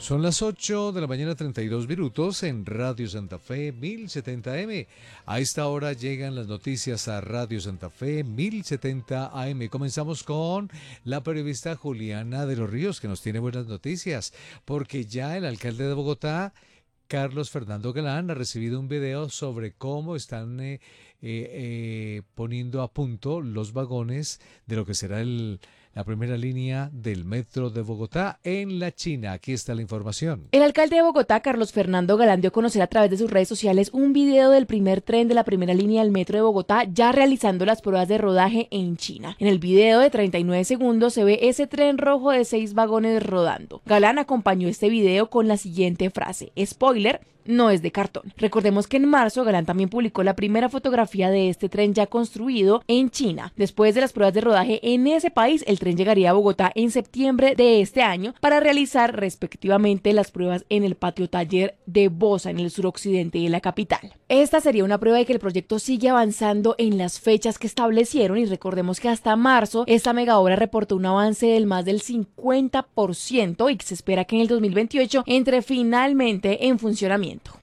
Son las 8 de la mañana, 32 minutos en Radio Santa Fe 1070M. A esta hora llegan las noticias a Radio Santa Fe 1070 AM. Comenzamos con la periodista Juliana de los Ríos, que nos tiene buenas noticias, porque ya el alcalde de Bogotá, Carlos Fernando Galán, ha recibido un video sobre cómo están poniendo a punto los vagones de lo que será la primera línea del metro de Bogotá en la China. Aquí está la información. El alcalde de Bogotá, Carlos Fernando Galán, dio a conocer a través de sus redes sociales un video del primer tren de la primera línea del metro de Bogotá ya realizando las pruebas de rodaje en China. En el video de 39 segundos se ve ese tren rojo de 6 vagones rodando. Galán acompañó este video con la siguiente frase: spoiler, no es de cartón. Recordemos que en marzo Galán también publicó la primera fotografía de este tren ya construido en China. Después de las pruebas de rodaje en ese país, el tren llegaría a Bogotá en septiembre de este año para realizar respectivamente las pruebas en el patio taller de Bosa, en el suroccidente de la capital. Esta sería una prueba de que el proyecto sigue avanzando en las fechas que establecieron, y recordemos que hasta marzo esta mega obra reportó un avance del más del 50% y que se espera que en el 2028 entre finalmente en funcionamiento.